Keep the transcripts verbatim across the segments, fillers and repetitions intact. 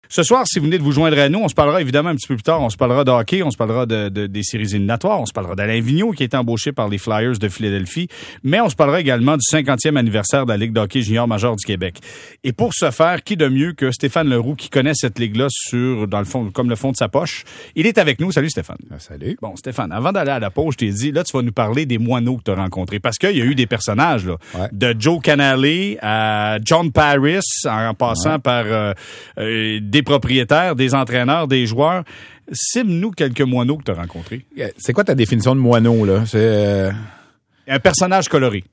Ce soir, si vous venez de vous joindre à nous, on se parlera évidemment un petit peu plus tard, on se parlera de hockey, on se parlera de, de, des séries éliminatoires, on se parlera d'Alain Vigneault qui est embauché par les Flyers de Philadelphie, mais on se parlera également du cinquantième anniversaire de la Ligue de hockey junior major du Québec. Et pour ce faire, qui de mieux que Stéphane Leroux qui connaît cette ligue-là sur, dans le fond, comme le fond de sa poche. Il est avec nous. Salut Stéphane. Ah, salut. Bon, Stéphane, avant d'aller à la pause, je t'ai dit, là, tu vas nous parler des moineaux que tu as rencontrés. Parce qu'il y a eu des personnages, là. Ouais. De Joe Canale à John Paris, en passant ouais. par euh, euh, des propriétaires, des entraîneurs, des joueurs. Cime-nous quelques moineaux que tu as rencontrés. C'est quoi ta définition de moineau, là? C'est euh... un personnage coloré.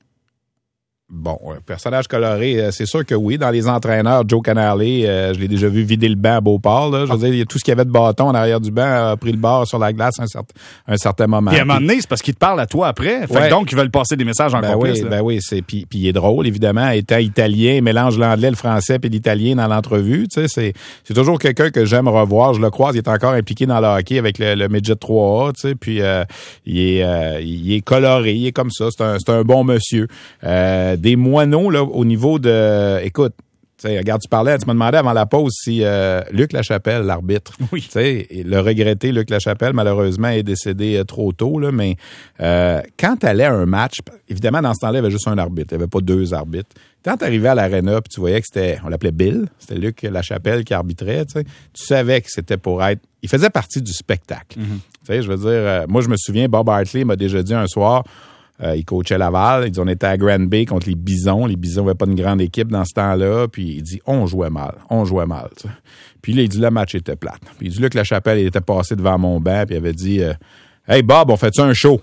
Bon, un personnage coloré, c'est sûr que oui. Dans les entraîneurs, Joe Canale, euh, je l'ai déjà vu vider le banc à Beauport. Là. Je veux ah. dire, il y a tout ce qu'il y avait de bâton en arrière du banc a pris le bord sur la glace à un, certain, un certain moment. Et à un moment donné, c'est parce qu'il te parle à toi après. Fait ouais. Donc, ils veulent passer des messages encore ben plus. Oui, ben oui, c'est puis, puis il est drôle, évidemment. Étant italien, il mélange l'anglais, le français puis l'italien dans l'entrevue. Tu sais, c'est, c'est toujours quelqu'un que j'aime revoir. Je le croise, il est encore impliqué dans le hockey avec le, le midget trois A. Tu sais, puis euh, il est, euh, il est coloré, il est comme ça. C'est un, c'est un bon monsieur. Euh, des moineaux là. Au niveau de... Écoute, tu sais, regarde, tu parlais, tu m'as demandé avant la pause si euh, Luc Lachapelle, l'arbitre, oui. tu sais, le regretté Luc Lachapelle, malheureusement, est décédé euh, trop tôt, là, mais euh, quand t'allais à un match, évidemment, dans ce temps-là, il y avait juste un arbitre, il n'y avait pas deux arbitres. Quand t'arrivais à l'aréna, puis tu voyais que c'était, on l'appelait Bill, c'était Luc Lachapelle qui arbitrait, tu sais, tu savais que c'était pour être... Il faisait partie du spectacle. Mm-hmm. Tu sais, je veux dire, euh, moi, je me souviens, Bob Hartley m'a déjà dit un soir... Euh, il coachait Laval. Il dit, on était à Grand Bay contre les Bisons. Les Bisons n'avaient pas une grande équipe dans ce temps-là. Puis il dit, on jouait mal. On jouait mal. T'sais. Puis là, il dit, le match était plate. Puis il dit, là, que Lachapelle, il était passé devant mon banc. Puis il avait dit, euh, hey Bob, on fait-tu un show?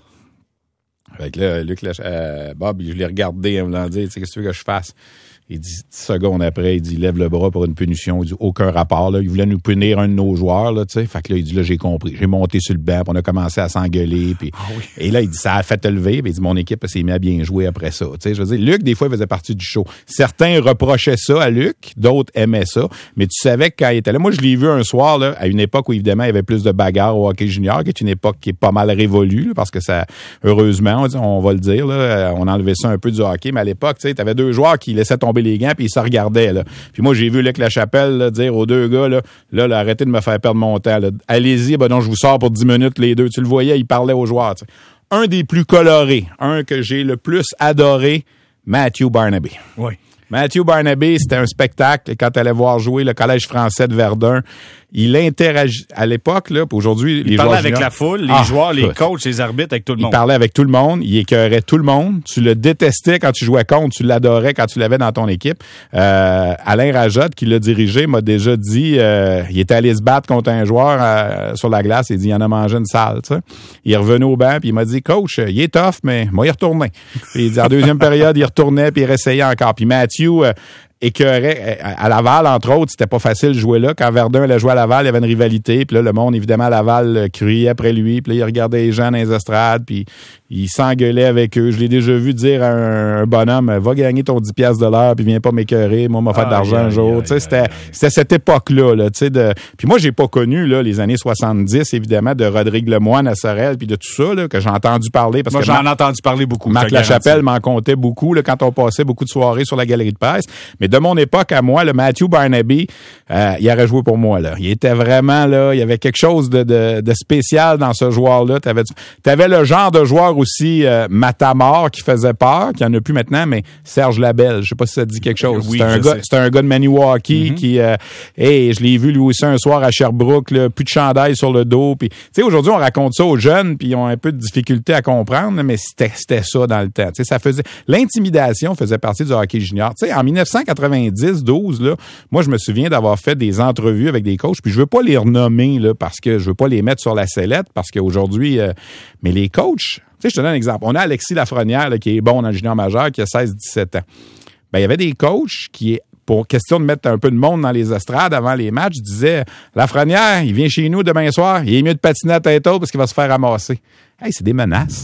Fait que là, Luc Lach... euh, Bob, je l'ai regardé en me disant, qu'est-ce que tu veux que je fasse? Il dit, dix secondes après, il dit, il lève le bras pour une punition. Il dit, aucun rapport, là. Il voulait nous punir un de nos joueurs, là, tu sais. Fait que là, il dit, là, j'ai compris. J'ai monté sur le banc, puis on a commencé à s'engueuler, puis, ah oui. Et là, il dit, ça a fait te lever, puis il dit, mon équipe s'est mis à bien jouer après ça, tu sais. Je veux dire, Luc, des fois, il faisait partie du show. Certains reprochaient ça à Luc, d'autres aimaient ça, mais tu savais que quand il était là, moi, je l'ai vu un soir, là, à une époque où, évidemment, il y avait plus de bagarres au hockey junior, qui est une époque qui est pas mal révolue, là, parce que ça, heureusement, on, on va le dire, là, on a enlevé ça un peu du hockey, mais à l'époque, tu sais, t'avais deux joueurs qui laissaient tomber les gants, puis ils se regardaient. Là. Puis moi, j'ai vu Luc Lachapelle là, dire aux deux gars, là, là, là, arrêtez de me faire perdre mon temps. Là. Allez-y, ben non, je vous sors pour dix minutes les deux. Tu le voyais, il parlait aux joueurs. T'sais. Un des plus colorés, un que j'ai le plus adoré, Matthew Barnaby. Oui. Matthew Barnaby, c'était un spectacle. Quand tu allais voir jouer le Collège français de Verdun, il interagit à l'époque, là, puis aujourd'hui, il les parlait joueurs avec juniors, la foule, les ah, joueurs, les coachs, les arbitres, avec tout le monde. Il parlait avec tout le monde, il écœurait tout le monde. Tu le détestais quand tu jouais contre, tu l'adorais quand tu l'avais dans ton équipe. Euh, Alain Rajotte, qui l'a dirigé, m'a déjà dit, euh, il était allé se battre contre un joueur euh, sur la glace, il dit, il en a mangé une salle, tu sais. Il est revenu au banc, puis il m'a dit, coach, il est tough, mais moi, il retournait. Puis il dit, en deuxième période, il retournait, puis il réessayait encore. Puis Matthew... Euh, écœurait à Laval, entre autres, c'était pas facile de jouer là. Quand Verdun allait jouer à Laval, il y avait une rivalité. Puis là, le monde, évidemment, à Laval criait après lui. Puis là, il regardait les gens dans les estrades. Puis il s'engueulait avec eux. Je l'ai déjà vu dire à un, un bonhomme, va gagner ton dix piastres de l'heure, puis viens pas m'écœurer. Moi, on m'a fait de l'argent un jour. Tu sais, c'était, c'était cette époque-là, là, tu sais, de, puis moi, j'ai pas connu, là, les années soixante-dix, évidemment, de Rodrigue Lemoine à Sorel, puis de tout ça, là, que j'ai entendu parler. Parce moi, que j'en ai entendu parler beaucoup. Marc Lachapelle m'en comptait beaucoup, là, quand on passait beaucoup de soirées sur la galerie de presse. Mais de mon époque à moi, le Matthew Barnaby, euh, il aurait joué pour moi, là. Il était vraiment, là, il y avait quelque chose de, de, de spécial dans ce joueur-là. T'avais, t'avais le genre de joueur aussi, euh, Matamor qui faisait peur, qui en a plus maintenant, mais Serge Labelle, je sais pas si ça te dit quelque chose. Oui, c'est un gars, sais. c'est un gars de Maniwaki mm-hmm. qui, euh, hey, je l'ai vu lui aussi un soir à Sherbrooke, là, plus de chandail sur le dos. Puis, tu sais, aujourd'hui on raconte ça aux jeunes, puis ils ont un peu de difficulté à comprendre, mais c'était, c'était ça dans le temps. Tu sais, ça faisait, l'intimidation faisait partie du hockey junior. Tu sais, en dix-neuf cent quatre-vingt-dix douze là, moi je me souviens d'avoir fait des entrevues avec des coachs, puis je veux pas les renommer là parce que je veux pas les mettre sur la sellette parce qu'aujourd'hui, euh, mais les coachs. Tu sais, je te donne un exemple. On a Alexis Lafrenière, là, qui est bon dans le junior majeur, qui a seize dix-sept ans. Ben, il y avait des coachs qui, pour question de mettre un peu de monde dans les estrades avant les matchs, disaient, Lafrenière, il vient chez nous demain soir, il est mieux de patiner à tête haute parce qu'il va se faire ramasser. Hey, c'est des menaces.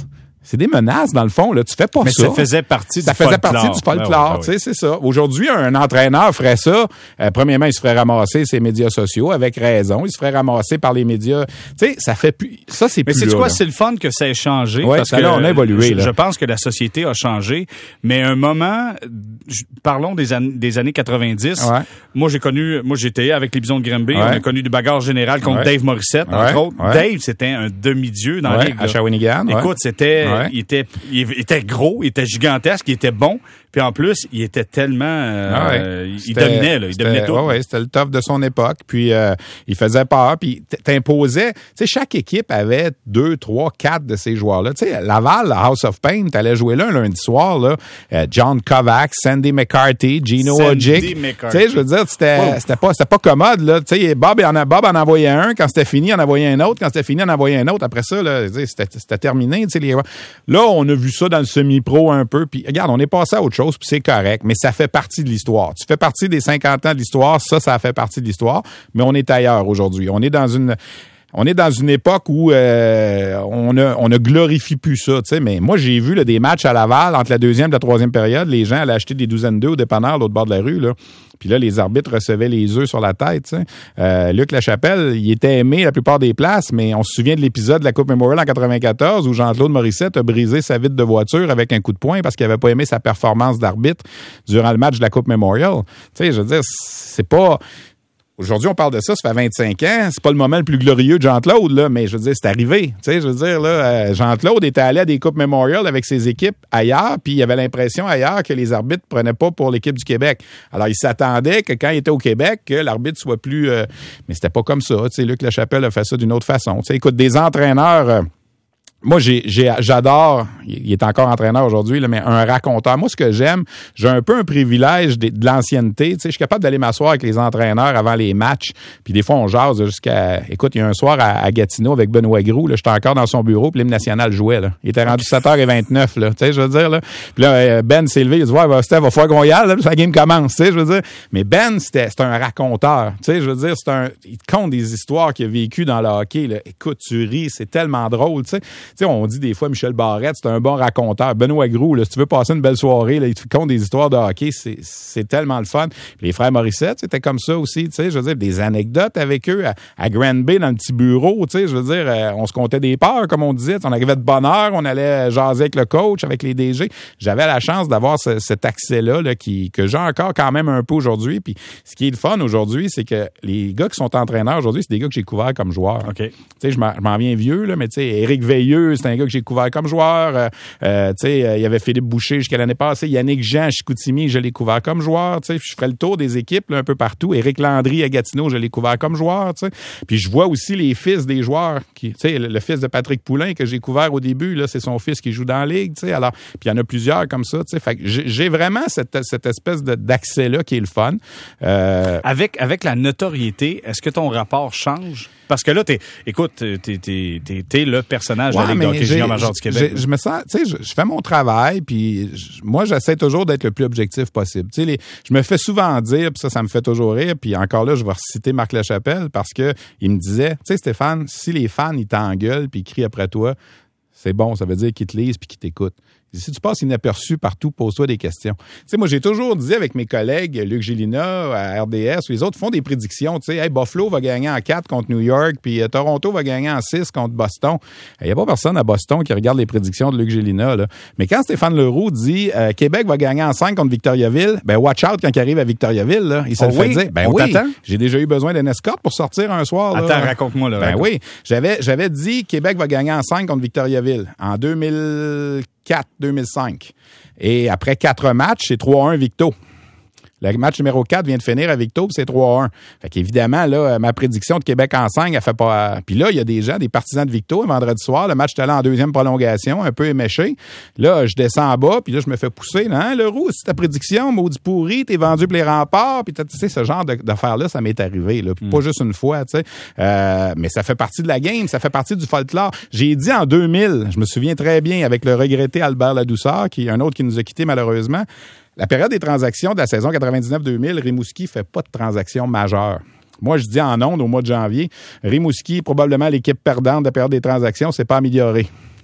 C'est des menaces, dans le fond. Là. Tu fais pas mais ça. Mais ça faisait partie ça du faisait folklore. partie du folklore. Ouais, ouais, ouais. C'est ça. Aujourd'hui, un entraîneur ferait ça. Euh, premièrement, il se ferait ramasser ses médias sociaux, avec raison. Il se ferait ramasser par les médias. Tu sais, ça fait plus... Ça, c'est mais plus c'est là, quoi? là. C'est le fun que ça ait changé. Ouais, parce ça, que là, on a évolué. Je, là. je pense que la société a changé. Mais à un moment, je, parlons des, an, des années quatre-vingt-dix. Ouais. Moi, j'ai connu... Moi, j'étais avec les Bisons de Granby. Ouais. On a connu du bagarre général contre ouais. Dave Morissette, ouais. entre autres. Ouais. Dave, c'était un demi-dieu dans ouais. la ligue. À Shawinigan. Écoute, ouais. c'était... Ouais. Il était, il était gros, il était gigantesque, il était bon. Puis en plus, il était tellement... Euh, ah ouais. euh, il dominait, là. Il dominait tout. Ouais, ouais, c'était le top de son époque. Puis euh, il faisait peur. Puis t'imposais... Tu sais, chaque équipe avait deux, trois, quatre de ces joueurs-là. Tu sais, Laval, la House of Pain, t'allais jouer là un lundi soir, là. Euh, John Kovacs, Sandy McCarthy, Gino Ojic. Tu sais, je veux dire, c'était, wow. c'était pas, c'était pas commode, là. Tu sais, Bob, en a, Bob en envoyait un. Quand c'était fini, il en envoyait un autre. Quand c'était fini, il en envoyait un autre. Après ça, là, c'était, c'était terminé. Tu sais, les... Là, on a vu ça dans le semi-pro un peu. Puis regarde, on est passé à autre chose, puis c'est correct. Mais ça fait partie de l'histoire. Tu fais partie des cinquante ans de l'histoire. Ça, ça fait partie de l'histoire. Mais on est ailleurs aujourd'hui. On est dans une... On est dans une époque où euh, on a on ne glorifie plus ça, tu sais. Mais moi, j'ai vu là, des matchs à Laval entre la deuxième et la troisième période. Les gens allaient acheter des douzaines d'œufs au dépanneur à l'autre bord de la rue, là. Puis là, les arbitres recevaient les œufs sur la tête, tu sais. Euh, Luc Lachapelle, il était aimé la plupart des places, mais on se souvient de l'épisode de la Coupe Memorial en quatre-vingt-quatorze où Jean-Claude Morissette a brisé sa vitre de voiture avec un coup de poing parce qu'il avait pas aimé sa performance d'arbitre durant le match de la Coupe Memorial. Tu sais, je veux dire, c'est pas... Aujourd'hui, on parle de ça, ça fait vingt-cinq ans. C'est pas le moment le plus glorieux de Jean-Claude, là, mais je veux dire, c'est arrivé. Tu sais, je veux dire, là, Jean-Claude était allé à des Coupes Memorial avec ses équipes ailleurs, puis il avait l'impression ailleurs que les arbitres prenaient pas pour l'équipe du Québec. Alors, il s'attendait que quand il était au Québec, que l'arbitre soit plus... Euh... Mais c'était pas comme ça. Tu sais, Luc Lachapelle a fait ça d'une autre façon. Tu sais, écoute, des entraîneurs... Euh... Moi, j'ai, j'ai, j'adore, il est encore entraîneur aujourd'hui, là, mais un raconteur. Moi, ce que j'aime, j'ai un peu un privilège de, de l'ancienneté. Tu sais, je suis capable d'aller m'asseoir avec les entraîneurs avant les matchs. Puis des fois, on jase jusqu'à... Écoute, il y a un soir à, à Gatineau avec Benoît Groux, là, j'étais encore dans son bureau, puis l'hymne national jouait, là. Il était rendu sept heures vingt-neuf, là. Tu sais, je veux dire, là. Puis là, Ben s'est levé, il a dit, ouais, bah, Steph, va falloir qu'on y aille, là, puis la game commence, tu sais, je veux dire. Mais Ben, c'était, c'est un raconteur. Tu sais, je veux dire, c'est un... Il te conte des histoires qu'il a vécues dans le hockey, là. Écoute, tu ris, c'est tellement drôle, tu sais. Tu sais, on dit des fois, Michel Barrette, c'est un bon raconteur. Benoît Groux, là, si tu veux passer une belle soirée, là, il te compte des histoires de hockey, c'est, c'est tellement le fun. Puis les frères Morissette, c'était comme ça aussi, tu sais, je veux dire, des anecdotes avec eux à, à Granby, dans le petit bureau, tu sais, je veux dire, euh, on se comptait des peurs, comme on disait, on arrivait de bonne heure, on allait jaser avec le coach, avec les D G. J'avais la chance d'avoir ce, cet accès-là, là, qui, que j'ai encore quand même un peu aujourd'hui. Puis ce qui est le fun aujourd'hui, c'est que les gars qui sont entraîneurs aujourd'hui, c'est des gars que j'ai couverts comme joueurs. OK. Tu sais, je m'en, je m'en viens vieux, là, mais tu sais, Éric Veilleux, c'est un gars que j'ai couvert comme joueur. Euh, euh, tu sais, euh, il y avait Philippe Boucher jusqu'à l'année passée. Yannick Jean à Chicoutimi, je l'ai couvert comme joueur. Tu sais, je ferai le tour des équipes là, un peu partout. Éric Landry à Gatineau, je l'ai couvert comme joueur. Tu sais, puis je vois aussi les fils des joueurs. Qui, tu sais, le, le fils de Patrick Poulain que j'ai couvert au début, là, c'est son fils qui joue dans la ligue. Tu sais, alors, puis il y en a plusieurs comme ça. Tu sais, fait que j'ai, j'ai vraiment cette, cette espèce de, d'accès là qui est le fun. Euh, avec avec la notoriété, est-ce que ton rapport change? Parce que là, t'es, écoute, t'es, t'es, t'es, t'es le personnage ouais, de la Ligue de hockey junior major du Québec. Je me sens, tu sais, je, je fais mon travail, puis je, moi, j'essaie toujours d'être le plus objectif possible. Tu sais, les, je me fais souvent dire, puis ça, ça me fait toujours rire, puis encore là, je vais citer Marc Lachapelle, parce que il me disait, tu sais, Stéphane, si les fans, ils t'engueulent, puis ils crient après toi, c'est bon, ça veut dire qu'ils te lisent, puis qu'ils t'écoutent. Si tu passes inaperçu partout, pose-toi des questions. Tu sais, moi, j'ai toujours dit avec mes collègues, Luc Gélina, à R D S, les autres font des prédictions. Tu sais, hey, Buffalo va gagner en quatre contre New York, puis euh, Toronto va gagner en six contre Boston. Il n'y a pas personne à Boston qui regarde les prédictions de Luc Gélina, là. Mais quand Stéphane Leroux dit euh, Québec va gagner en cinq contre Victoriaville, ben watch out quand il arrive à Victoriaville, là. Il se oh le oui? fait dire. Ben On oui, t'attend? J'ai déjà eu besoin d'une escorte pour sortir un soir. Là. Attends, raconte-moi, là. Ben raconte. oui. J'avais, j'avais dit Québec va gagner en cinq contre Victoriaville en deux mille quatre deux mille cinq. Et après quatre matchs, c'est trois un Victo. Le match numéro quatre vient de finir à Victo, c'est trois un. Fait qu'évidemment, là, ma prédiction de Québec en cinq, elle fait pas... Puis là, il y a des gens, des partisans de Victo, vendredi soir, le match est allé en deuxième prolongation, un peu éméché. Là, je descends en bas, puis là, je me fais pousser. Hein, Leroux, c'est ta prédiction, maudit pourri, t'es vendu pour les remparts, puis tu sais, ce genre de, d'affaires-là, ça m'est arrivé, là. Mm. Pas juste une fois, tu sais. Euh, mais ça fait partie de la game, ça fait partie du folklore. J'ai dit en deux mille, je me souviens très bien, avec le regretté Albert Ladouceur, qui est un autre qui nous a quittés malheureusement, la période des transactions de la saison quatre-vingt-dix-neuf deux mille, Rimouski fait pas de transactions majeures. Moi, je dis en ondes au mois de janvier, Rimouski, probablement l'équipe perdante de la période des transactions, c'est pas amélioré.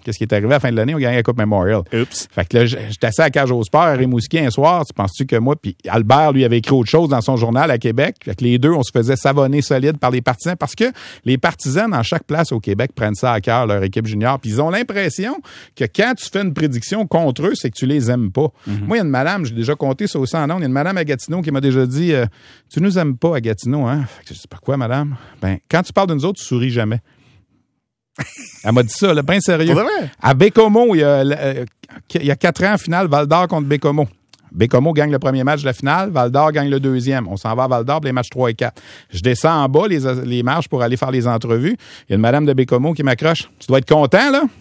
qu'est-ce qui est arrivé à la fin de l'année? On gagnait la Coupe Memorial. Oups. Fait que là, j'étais assis à Cage au Sport à Rimouski un soir. Tu penses-tu que moi, puis Albert, lui, avait écrit autre chose dans son journal à Québec? Fait que les deux, on se faisait savonner solide par les partisans parce que les partisans, dans chaque place au Québec, prennent ça à cœur, leur équipe junior. Puis ils ont l'impression que quand tu fais une prédiction contre eux, c'est que tu les aimes pas. Mm-hmm. Moi, il y a une madame, j'ai déjà compté ça aussi en ondes, il y a une madame à Gatineau qui m'a déjà dit euh, « Tu nous aimes pas à Gatineau, hein? » Fait que je sais pas quoi, madame? Ben, quand tu parles de nous autres, tu souris jamais. Elle m'a dit ça, là, bien sérieux. À Bécomo, il y a, euh, il y a quatre ans, finale, Val-d'Or contre Bécomo. Bécomo gagne le premier match de la finale, Val-d'Or gagne le deuxième. On s'en va à Val-d'Or pour les matchs trois et quatre. Je descends en bas les, les marches pour aller faire les entrevues. Il y a une madame de Bécomo qui m'accroche. Tu dois être content, là?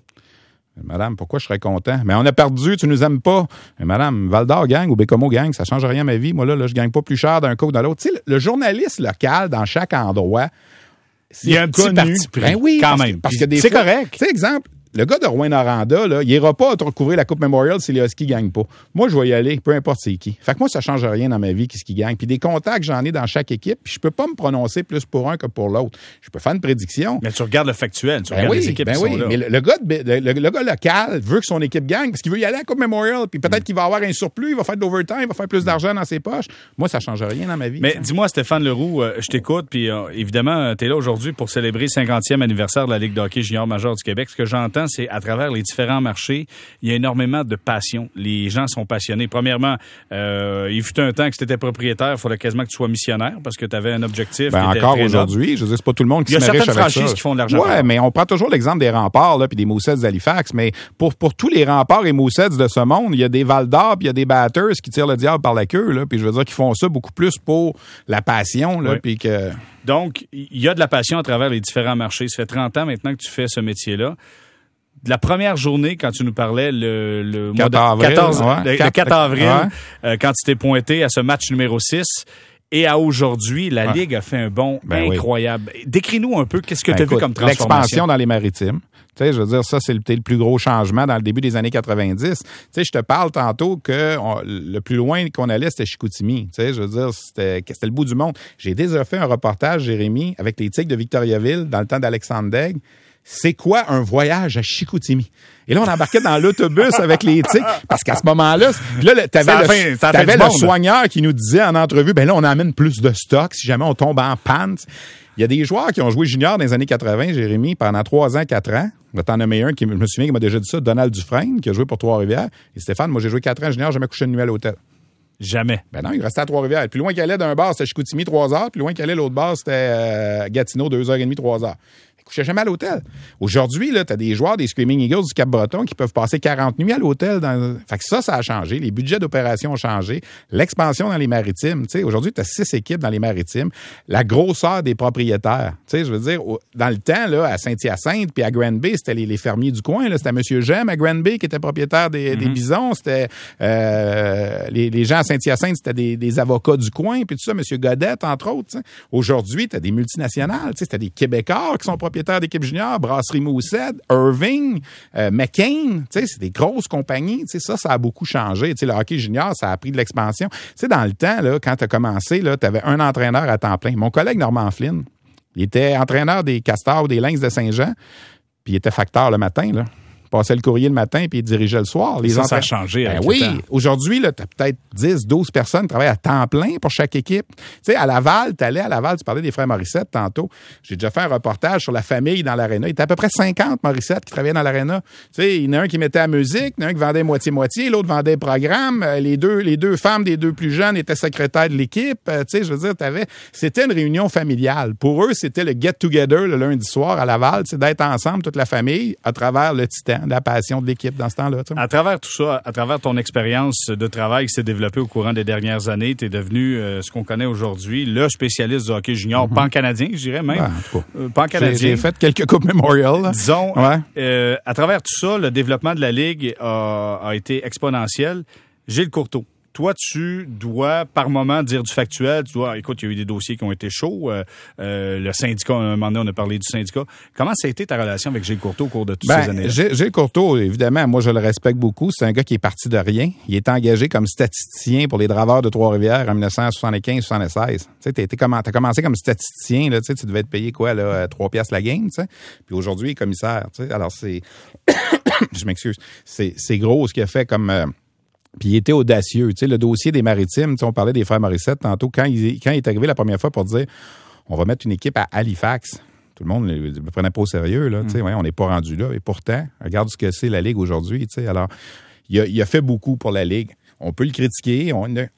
Madame, pourquoi je serais content? Mais on a perdu, tu nous aimes pas. Mais madame, Val-d'Or gagne ou Bécomo gagne, ça change rien à ma vie. Moi, là, là je gagne pas plus cher d'un coup que dans l'autre. Tu sais, le, le journaliste local, dans chaque endroit, c'est il y a un connu. Petit parti pris, ben oui, quand parce même. Que, parce que des c'est fois, correct. Tu sais, exemple, le gars de Rouyn-Noranda, là, il ira pas recouvrir la Coupe Memorial si les Huskies gagnent pas. Moi, je vais y aller, peu importe c'est qui. Fait que moi, ça change rien dans ma vie qui ce qui gagne. Puis des contacts, j'en ai dans chaque équipe, puis je peux pas me prononcer plus pour un que pour l'autre. Je peux faire une prédiction. Mais tu regardes le factuel, tu ben regardes oui, les équipes ben qui oui. sont là. Mais le, le, gars de, le, le, le gars local veut que son équipe gagne parce qu'il veut y aller à la Coupe Memorial, puis peut-être mm. qu'il va avoir un surplus, il va faire de l'overtime, il va faire plus d'argent dans ses poches. Moi, ça change rien dans ma vie. Mais ça. dis-moi, Stéphane Leroux, euh, je t'écoute, puis euh, évidemment, tu es là aujourd'hui pour célébrer le cinquantième anniversaire de la Ligue de hockey junior majeur du Québec. Ce que j'entends, c'est à travers les différents marchés, il y a énormément de passion. Les gens sont passionnés. Premièrement, euh, il fut un temps que si tu étais propriétaire, il fallait quasiment que tu sois missionnaire parce que tu avais un objectif. Ben qui était encore très aujourd'hui, noble. je veux dire, c'est pas tout le monde qui se met riche avec ça. Il y a certaines franchises qui font de l'argent. Ouais, mais on prend toujours l'exemple des Remparts là, puis des Mooseheads d'Halifax, mais pour pour tous les Remparts et Mooseheads de ce monde, il y a des Val-d'Or puis il y a des Batters qui tirent le diable par la queue là, puis je veux dire qu'ils font ça beaucoup plus pour la passion là, oui. puis que donc il y a de la passion à travers les différents marchés. Ça fait trente ans maintenant que tu fais ce métier-là. De la première journée, quand tu nous parlais le, le mois de avril, quatorze, ouais. le, le quatre avril, ouais. euh, quand tu t'es pointé à ce match numéro six, et à aujourd'hui, la ouais. Ligue a fait un bond ben incroyable. Oui. Décris-nous un peu qu'est-ce que ben tu as vu comme transformation. L'expansion dans les maritimes. Tu sais, je veux dire, ça, c'est le, le plus gros changement dans le début des années quatre-vingt-dix. Tu sais, je te parle tantôt que on, le plus loin qu'on allait, c'était Chicoutimi. Tu sais, je veux dire, c'était, c'était le bout du monde. J'ai déjà fait un reportage, Jérémy, avec les Tigres de Victoriaville dans le temps d'Alexandre Daigle. C'est quoi un voyage à Chicoutimi? Et là, on embarquait dans l'autobus avec les Tigres, parce qu'à ce moment-là, là, t'avais le, fin, t'avais le soigneur qui nous disait en entrevue, ben là, on amène plus de stock si jamais on tombe en panne. Il y a des joueurs qui ont joué junior dans les années quatre-vingt, Jérémy, pendant trois ans, quatre ans. Je vais t'en nommer un qui, je me souviens, qui m'a déjà dit ça, Donald Dufresne, qui a joué pour Trois-Rivières. Et Stéphane, moi, j'ai joué quatre ans junior, j'ai jamais couché une nuit à l'hôtel. Jamais. Ben non, il restait à Trois-Rivières. Plus loin qu'il allait d'un bar, c'était Chicoutimi, trois heures. Plus loin qu'il allait l'autre bar, c'était euh, Gatineau, deux heures et demie, trois heures. Il couchait jamais à l'hôtel. Aujourd'hui, là, t'as des joueurs des Screaming Eagles du Cap-Breton qui peuvent passer quarante nuits à l'hôtel. Dans... Fait que ça, ça a changé. Les budgets d'opération ont changé. L'expansion dans les maritimes. Tu sais, aujourd'hui, t'as six équipes dans les maritimes. La grosseur des propriétaires. Tu sais, je veux dire, dans le temps, là, à Saint-Hyacinthe puis à Granby, c'était les, les fermiers du coin, là. C'était M. Gem à Granby qui était propriétaire des, mm-hmm. des bisons. C'était, euh, les, les gens à Saint-Hyacinthe, c'était des, des avocats du coin puis tout ça. M. Godette, entre autres. T'sais. Aujourd'hui, t'as des multinationales. Tu sais, t'as des Québécois qui sont propriétaires d'équipes juniors, Brasserie Moosehead, Irving, euh, McCain, tu sais, c'est des grosses compagnies, tu sais, ça, ça a beaucoup changé. Tu sais, le hockey junior, ça a pris de l'expansion. Tu sais, dans le temps, là, quand tu as commencé, là, tu avais un entraîneur à temps plein. Mon collègue Normand Flynn, il était entraîneur des Castors ou des Lynx de Saint-Jean, puis il était facteur le matin, là. Il passait le courrier le matin puis il dirigeait le soir. Les ça, entra... ça a changé. Ben oui, aujourd'hui, tu as peut-être dix, douze personnes qui travaillent à temps plein pour chaque équipe. Tu sais, à Laval, tu allais à Laval, tu parlais des frères Morissette tantôt. J'ai déjà fait un reportage sur la famille dans l'aréna. Il y était à peu près cinquante Morissette qui travaillaient dans l'aréna. Tu sais, il y en a un qui mettait la musique, il y en a un qui vendait moitié-moitié, l'autre vendait le programme. Les deux, les deux femmes des deux plus jeunes étaient secrétaires de l'équipe. Tu sais, je veux dire, t'avais... c'était une réunion familiale. Pour eux, c'était le get-together le lundi soir à Laval, c'est d'être ensemble, toute la famille, à travers le titan, la passion de l'équipe dans ce temps-là. Tu sais. À travers tout ça, à travers ton expérience de travail qui s'est développée au courant des dernières années, tu es devenu euh, ce qu'on connaît aujourd'hui, le spécialiste du hockey junior, mm-hmm. pan-canadien, je dirais même. Ben, en tout cas, euh, pan-canadien. J'ai, j'ai fait quelques Coupes Memorial. Là. Disons, ouais. euh, à travers tout ça, le développement de la Ligue a, a été exponentiel. Gilles Courteau, toi, tu dois par moment dire du factuel. Tu dois, écoute, il y a eu des dossiers qui ont été chauds. Euh, euh, le syndicat, à un moment donné, on a parlé du syndicat. Comment ça a été ta relation avec Gilles Courteau au cours de toutes ben, ces années-là? Gilles Courteau, évidemment, moi, je le respecte beaucoup. C'est un gars qui est parti de rien. Il est engagé comme statisticien pour les Draveurs de Trois-Rivières en dix-neuf soixante-quinze soixante-seize. Tu sais, t'as, été comme, t'as commencé comme statisticien, là, tu sais, tu devais te payer quoi, là, trois piastres la game, tu sais. Puis aujourd'hui, il est commissaire, tu sais. Alors, c'est, je m'excuse, c'est, c'est gros ce qu'il a fait comme, euh, puis il était audacieux, tu sais, le dossier des Maritimes, tu sais, on parlait des frères Morissette tantôt, quand il, quand il est arrivé la première fois pour dire, on va mettre une équipe à Halifax. Tout le monde ne le prenait pas au sérieux, là, mm. tu sais, ouais, on n'est pas rendu là. Et pourtant, regarde ce que c'est la Ligue aujourd'hui, tu sais. Alors, il a, il a fait beaucoup pour la Ligue. On peut le critiquer, on a...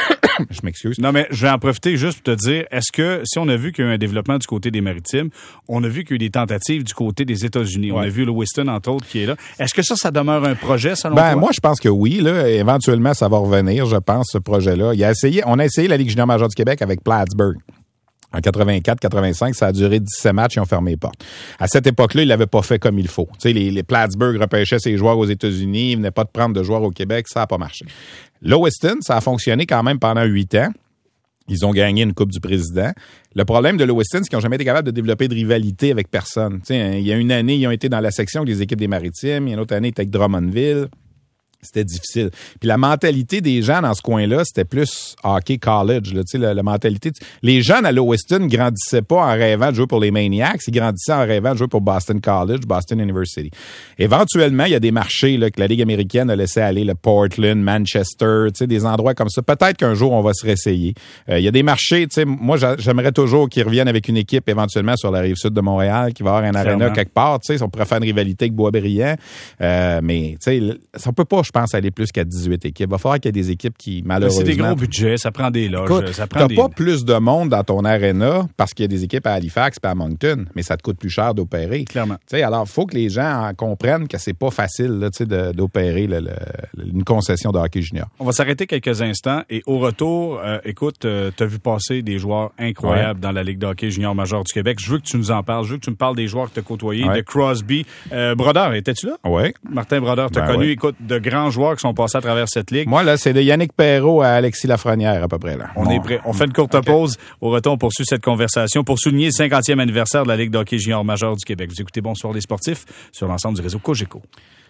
Je m'excuse. Non, mais je vais en profiter juste pour te dire, est-ce que, si on a vu qu'il y a eu un développement du côté des Maritimes, on a vu qu'il y a eu des tentatives du côté des États-Unis. Ouais. On a vu le Weston, entre autres, qui est là. Est-ce que ça, ça demeure un projet, selon ben, toi? Moi, je pense que oui. Là, éventuellement, ça va revenir, je pense, ce projet-là. Il a essayé, on a essayé la Ligue junior majeure du Québec avec Plattsburgh. En quatre-vingt-quatre quatre-vingt-cinq, ça a duré dix-sept matchs, ils ont fermé les portes. À cette époque-là, ils l'avaient pas fait comme il faut. Tu sais, les, les Plattsburgh repêchaient ses joueurs aux États-Unis, ils venaient pas de prendre de joueurs au Québec, ça a pas marché. Là, Weston, ça a fonctionné quand même pendant huit ans. Ils ont gagné une Coupe du Président. Le problème de l'Oweston, c'est qu'ils n'ont jamais été capables de développer de rivalité avec personne. Tu sais, il y a une année, ils ont été dans la section des équipes des Maritimes. Il y a une autre année, ils étaient avec Drummondville. C'était difficile. Puis la mentalité des gens dans ce coin-là, c'était plus hockey college. Là, tu sais, la, la mentalité. Les jeunes à l'Oweston grandissaient pas en rêvant de jouer pour les Maniacs, ils grandissaient en rêvant de jouer pour Boston College, Boston University. Éventuellement, il y a des marchés là, que la Ligue américaine a laissé aller, le Portland, Manchester, tu sais, des endroits comme ça. Peut-être qu'un jour on va se réessayer. Euh, il y a des marchés. Tu sais, moi, j'aimerais toujours qu'ils reviennent avec une équipe éventuellement sur la rive sud de Montréal, qui va avoir un aréna quelque part. Tu sais, on pourrait faire une rivalité avec Boisbriand. Euh, mais tu sais, ça peut pas. Je pense aller plus qu'à dix-huit équipes. Il va falloir qu'il y ait des équipes qui, malheureusement... C'est des gros budgets, ça prend des loges. Écoute, ça prend t'as des... pas plus de monde dans ton aréna parce qu'il y a des équipes à Halifax et à Moncton, mais ça te coûte plus cher d'opérer. Clairement. T'sais, alors, il faut que les gens comprennent que c'est pas facile là, de, d'opérer le, le, une concession de hockey junior. On va s'arrêter quelques instants et au retour, euh, écoute, euh, tu as vu passer des joueurs incroyables ouais. dans la Ligue de hockey junior majeure du Québec. Je veux que tu nous en parles. Je veux que tu me parles des joueurs que tu as côtoyés, ouais. de Crosby. Euh, Brodeur, étais-tu là? Oui. Martin Brodeur, tu as ben connu, ouais. écoute, de grands joueurs qui sont passés à travers cette ligue. Moi, là, c'est de Yannick Perrault à Alexis Lafrenière, à peu près, là. On bon. est prêt. On fait une courte okay. pause. Au retour, on poursuit cette conversation pour souligner le cinquantième anniversaire de la Ligue de hockey junior majeure du Québec. Vous écoutez Bonsoir les sportifs sur l'ensemble du réseau Cogeco.